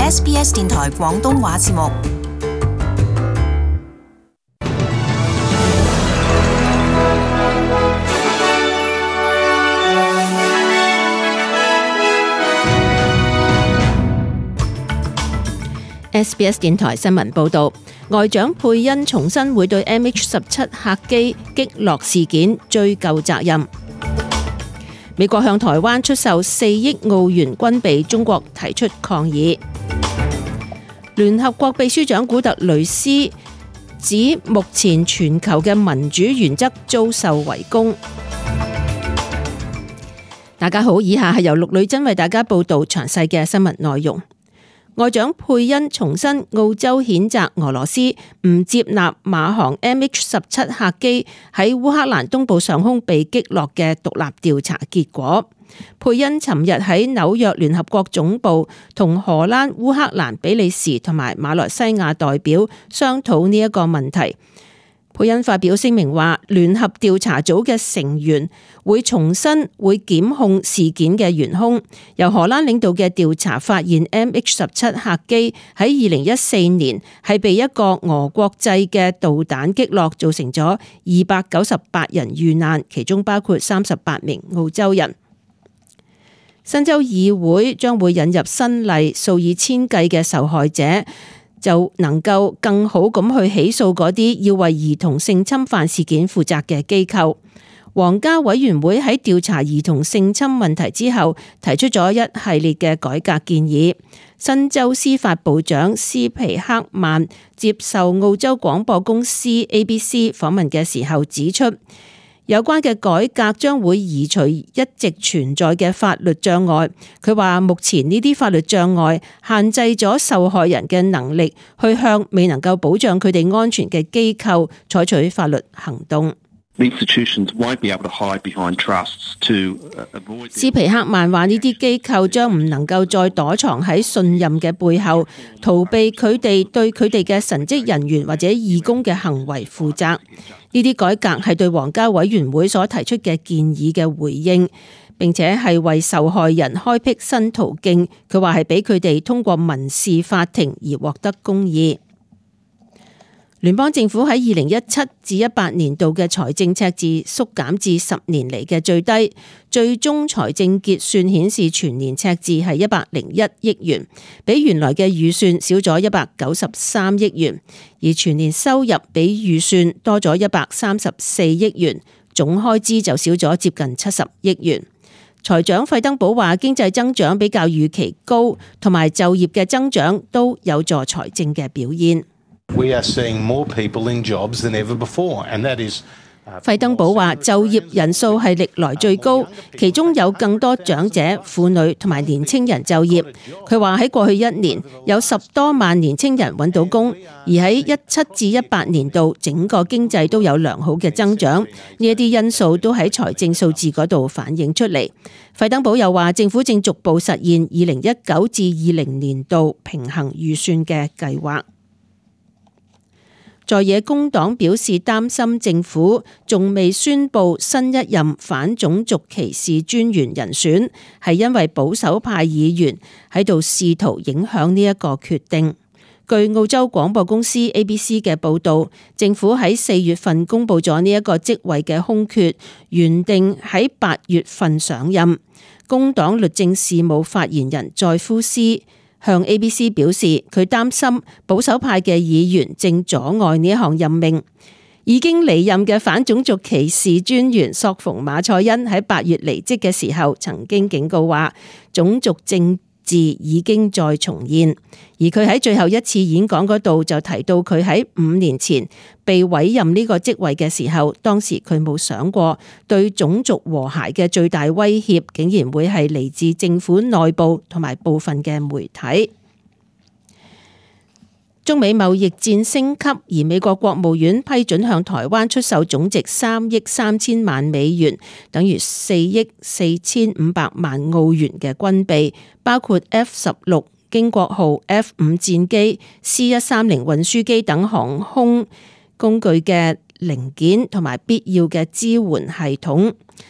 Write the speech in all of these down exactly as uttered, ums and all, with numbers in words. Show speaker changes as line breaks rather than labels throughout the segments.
S B S 電台廣東話節目。
S B S 電台新聞報道，外長佩恩重申會對 M H 十七 客機擊落事件追究責任。美國向台灣出售四億澳元軍備，中國提出抗議。聯合國秘書長古特雷斯指，目前全球嘅民主原則遭受圍攻。大家好，以下係由陸女真為大家報道詳細嘅新聞內容。外長佩恩重申，澳洲譴責俄羅斯唔接納馬航 M H 十七 客機喺烏克蘭東部上空被擊落嘅獨立調查結果。佩恩尋日喺紐約聯合國總部同荷蘭、烏克蘭、比利時同埋馬來西亞代表商討呢一個問題。佩恩發表聲明話，聯合調查組嘅成員會重申會檢控事件嘅元兇。由荷蘭領導嘅調查發現 M H 十七 客機喺二零一四年係被一個俄國製嘅導彈擊落，造成咗二百九十八人遇難，其中包括三十八名澳洲人。新州議會將會引入新例，數以千計嘅受害者就能夠更好咁去起訴嗰啲要為兒童性侵犯事件負責嘅機構。皇家委員會喺調查兒童性侵問題之後，提出咗一系列嘅改革建議。新州司法部長斯皮克曼接受澳洲廣播公司 A B C 訪問嘅時候指出，有關嘅改革將會移除一直存在嘅法律障礙。佢話目前呢啲法律障礙限制咗受害人嘅能力去向未能夠保障佢哋安全嘅機構採取法律行動。斯皮克曼話呢啲機構將唔能夠再躲藏喺信任嘅背後，逃避佢哋對佢哋嘅神職人員或者義工嘅行為負責。呢啲改革係對皇家委員會所提出嘅建議嘅回應，並且係為受害人開闢新途徑。佢話係俾佢哋通過民事法庭而獲得公義。聯邦政府喺二零一七至一八年度嘅財政赤字縮減至十年嚟嘅最低，最終財政結算顯示全年赤字係一百零一億元，比原來嘅預算少咗一百九十三億元，而全年收入比預算多咗一百三十四億元，總開支就少咗接近七十億元。財長費登堡話，經濟增長比較預期高，同埋就業嘅增長都有助財政嘅表現。
We are seeing more people in jobs than ever before, and that is
費登堡話，就業人數係歷來最高，其中有更多長者、婦女同埋年青人就業。佢話喺過去一年有十多萬年青人揾到工，而喺一七至一八年度整個經濟都有良好嘅增長，呢一啲因素都喺財政數字嗰度反映出嚟。費登堡又話，政府正逐步實現二零一九至二零年度平衡預算嘅計劃。在野工黨表示擔心政府仲未宣布新一任反種族歧視專員人選，係因為保守派議員喺度試圖影響呢一個決定。據澳洲廣播公司 A B C 嘅報導，政府喺四月份公布咗呢一個職位嘅空缺，原定喺八月份上任。工黨律政事務發言人在夫斯向 A B C 表示，佢擔心保守派嘅議員正阻礙呢一項任命。已經離任嘅反種族歧視專員索馮馬賽恩喺八月離職嘅時候，曾經警告話種族政治已經再重現。而佢喺最後一次演講嗰度就提到，佢喺五年前被委任呢個職位嘅時候，當時佢冇想過對種族和諧嘅最大威脅竟然會係嚟自政府內部同埋部分嘅媒體。中美貿易戰升級，而美國國務院批准向台灣出售總值三億三千萬美元，等於四億四千五百萬澳元嘅軍備，包括 F 十六、經國號 F 五戰機、C 一三零運輸機等航空工具嘅零件同埋必要嘅支援系統。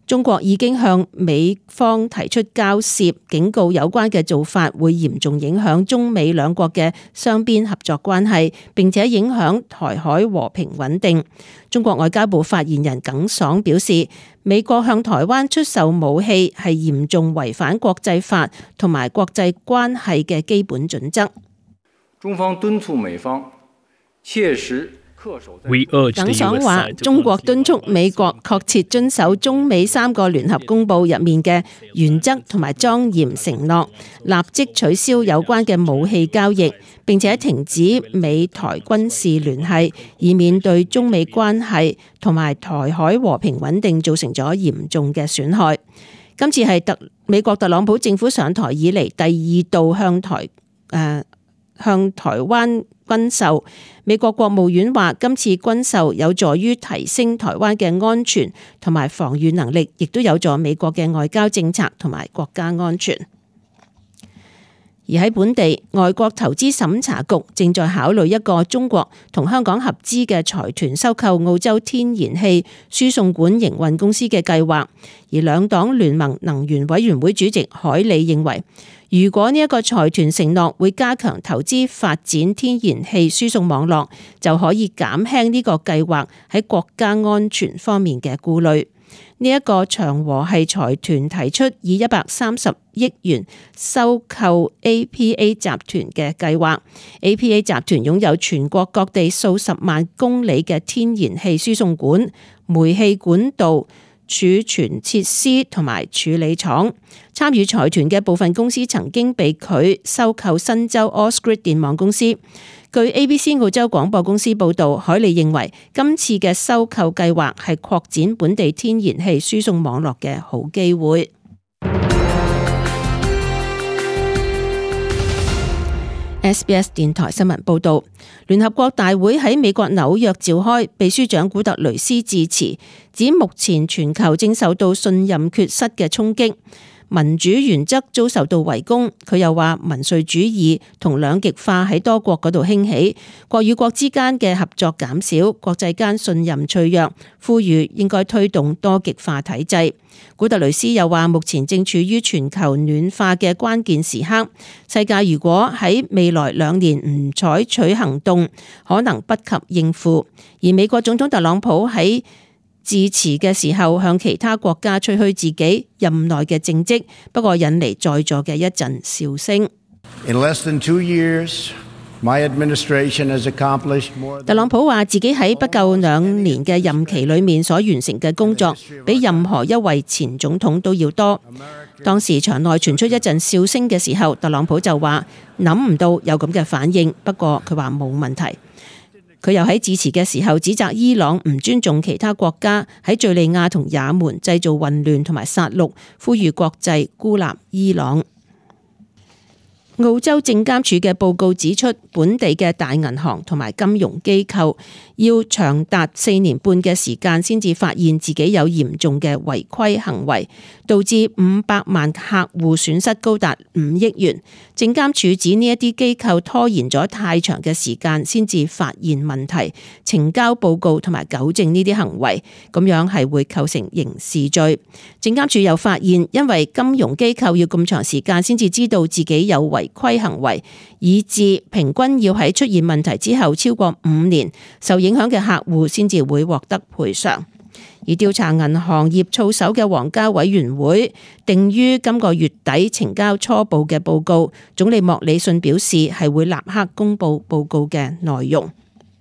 中國已經向美方提出交涉，警告有關嘅做法會嚴重影響中美兩國嘅雙邊合作關係，並且影響台海和平穩定。中國外交部發言人耿爽表示，美國向台灣出售武器係嚴重違反國際法同埋國際關係嘅基本準則。
中方敦促美方切實
耿爽話：中國敦促美國確切遵守中美三個聯合公報入面嘅原則同埋莊嚴承諾，立即取消有關嘅武器交易，並且停止美台軍事聯繫，以免對中美關係同埋台海和平穩定造成咗嚴重嘅損害。今次係特美國特朗普政府上台以嚟第二度向台誒、呃、向台灣軍售。美國國務院話，今次軍售有助於提升台灣嘅安全同埋防禦能力，亦都有助美國嘅外交政策同埋國家安全。而喺本地，外國投資審查局正在考慮一個中國同香港合資嘅財團收購澳洲天然氣輸送管營運公司嘅計劃。而兩黨聯盟能源委員會主席海利認為，如果呢一個財團承諾會加強投資發展天然氣輸送網絡，就可以減輕呢個計劃喺國家安全方面嘅顧慮。呢一個長和系財團提出以一百三十億元收購 A P A 集團嘅計劃。A P A 集團擁有全國各地數十萬公里嘅天然氣輸送管、煤氣管道、儲存設施同埋處理廠。參與財團嘅部分公司曾經被拒收購新州 Ausgrid 電網公司。據 A B C 澳洲廣播公司報導，海利認為今次嘅收購計劃係擴展本地天然氣輸送網絡嘅好機會。S B S 電台新聞報導，聯合國大會喺美國紐約召開，秘書長古特雷斯致辭，指目前全球正受到信任缺失嘅衝擊。民主原則遭受到圍攻，佢又話民粹主義同兩極化喺多國嗰度興起，國與國之間嘅合作減少，國際間信任脆弱，呼籲應該推動多極化體制。古特雷斯又話，目前正處於全球暖化嘅關鍵時刻，世界如果喺未來兩年唔採取行動，可能不及應付。而美國總統特朗普喺致辭嘅時候，向其他國家吹噓自己任內嘅政績，不過引嚟在座嘅一陣笑聲。
In less than two years, my administration has accomplished more than...
特朗普話自己喺不夠兩年嘅任期裏面所完成嘅工作，比任何一位前總統都要多。當時場內傳出一陣笑聲嘅時候，特朗普就話諗唔到有咁嘅反應，不過佢話冇問題。佢又喺致辭嘅時候指責伊朗唔尊重其他國家，喺敘利亞同也門製造混亂同埋殺戮，呼籲國際孤立伊朗。澳洲證監署嘅報告指出，本地嘅大銀行同埋金融機構要長達四年半嘅時間先至發現自己有嚴重嘅違規行為，導致五百萬客戶損失高達五億元。證監署指呢一啲機構拖延咗太長嘅時間先至發現問題，呈交報告同埋糾正呢啲行為，咁樣係會構成刑事罪。證監署又發現，因為金融機構要咁長時間先至知道自己有違規行為，以致平均要喺出現問題之後超過五年，受影響嘅客戶先至會獲得賠償。而調查銀行業操守嘅皇家委員會定於今個月底呈交初步嘅報告，總理莫里遜表示係會立刻公布報告嘅內容。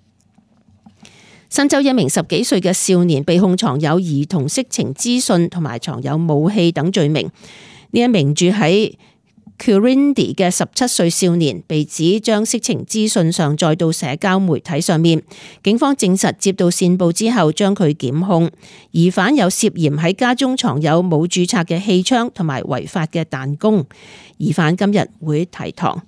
新州一名十幾歲嘅少年被控藏有兒童色情資訊同埋藏有武器等罪名。呢一名住喺Quirindi 嘅十七歲少年被指將色情資訊上載到社交媒體上面，警方證實接到線報之後將佢檢控。疑犯有涉嫌喺家中藏有冇註冊嘅氣槍同埋違法嘅彈弓。疑犯今日會提堂。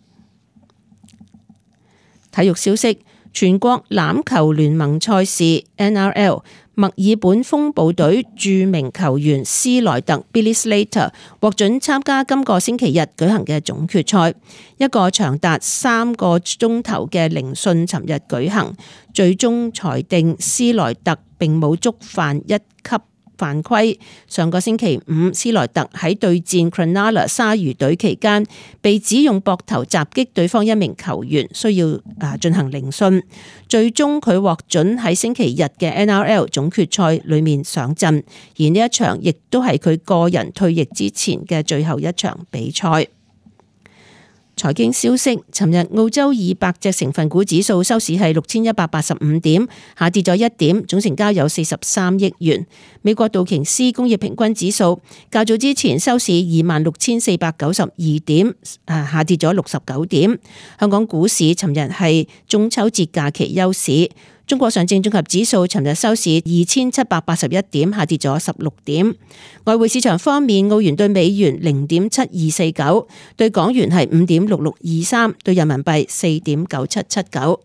體育消息：全國欖球聯盟賽事 N R L。墨爾本風暴隊著名球員斯萊特 Billy Slater 獲准參加今個星期日舉行嘅總決賽。一個長達三個鐘頭嘅聆訊尋日舉行，最終裁定斯萊特並冇觸犯一級犯規。上個星期五，斯萊特喺對戰 Cronulla 鯊魚隊期間，被指用膊頭襲擊對方一名球員，需要啊進行聆訊。最終佢獲准喺星期日嘅 N R L 總決賽裏面上陣，而呢一場亦都係佢個人退役之前嘅最後一場比賽。財經消息，尋日澳洲二百隻成分股指數收市係六千一百八十五點，下跌咗一點，總成交有四十三億元。美國道瓊斯工業平均指數較早之前收市二萬六千四百九十二點，誒下跌咗六十九點。香港股市尋日係中秋節假期休市。中國上證綜合指數尋日收市二千七百八十一點，下跌咗十六點。外匯市場方面，澳元對美元零點七二四九，對港元係五點六六二三，對人民幣四點九七七九。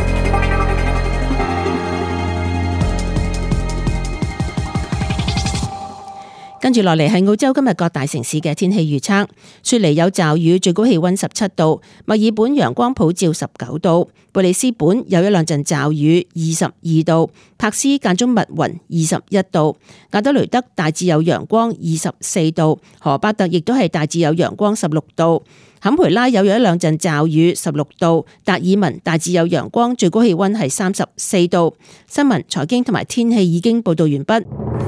跟住落嚟係澳洲今日各大城市嘅天氣預測。雪梨有驟雨，最高氣溫十七度；墨爾本陽光普照十九度；貝里斯本有一兩陣驟雨，二十二度；柏斯間中密雲，二十一度；亞德雷德大致有陽光，二十四度；荷巴特亦都係大致有陽光，十六度；坎培拉有一兩陣驟雨，十六度；達爾文大致有陽光，最高氣溫係三十四度。新聞、財經同埋天氣已經報道完畢。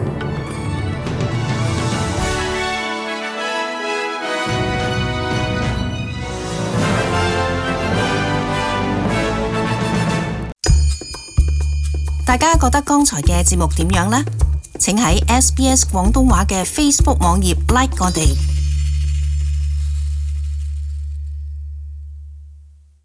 大家覺得剛才嘅節目點樣呢？請喺 S B S 廣東話嘅 Facebook 網頁 like 我哋。